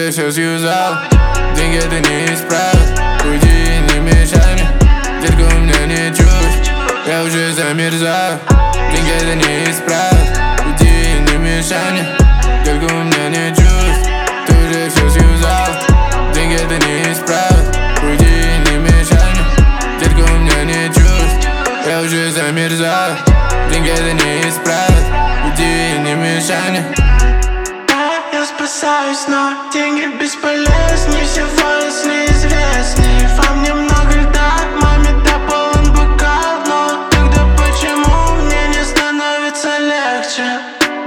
уже все съюзал. Деньги это не исправит. Уйди и не мешай мне. Детка, у меня не чувств, я уже замерзаю. Деньги это не исправит. Уйди и не мешай мне. Детка, у меня не чувств, ты уже все съюзал. Деньги это не исправит. Уйди и не мешай мне. Детка, у меня не чувств, я уже замерзаю. Деньги это не исправит. Уйди и не мешай мне. Я спасаюсь, но деньги бесполезны. Все файлы неизвестны. Вам немного льда, маме да полон бокал. Но тогда почему мне не становится легче?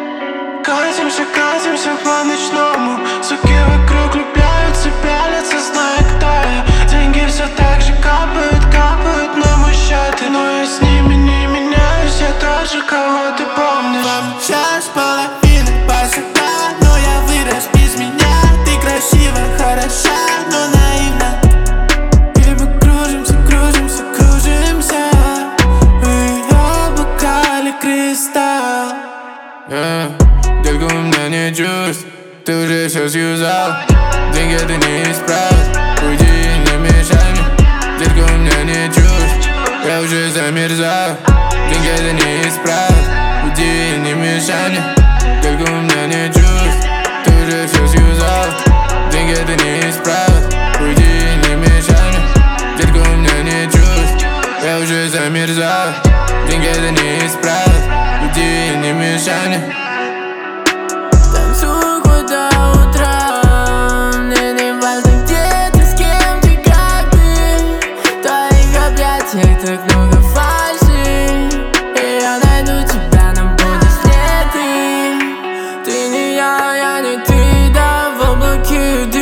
Катимся по ночному. Суки вокруг влюбляются, пялятся, зная, кто я. Деньги все так же капают на мой счет. Но я с ними не меняюсь, я тот же, кого ты помнишь. Вам сейчас половина посада, но я вырос без меня. Ты красива, хороша, но наивна. И мы кружимся. В ее бокале кристалл. Детка, у меня не чувств, ты уже все съюзал. Деньги это не исправит. Уйди и не мешай мне. Детка, у меня не чувств, я уже замерзаю. Деньги это не исправит. Уйди и не мешай мне. Детка, у меня не чувств, ты уже все съюзал. Деньги это не исправит. Уйди и не мешай мне. Детка, у меня не чувств, я уже замерзаю. Деньги это не исправит. Уйди и не мешай мне. Танцую куда утра. Мне не важно, где ты, с кем ты, как ты. В твоих объятиях так много фальши. И я найду тебя, нам будет следы. Ты не я не ты, да в облаке.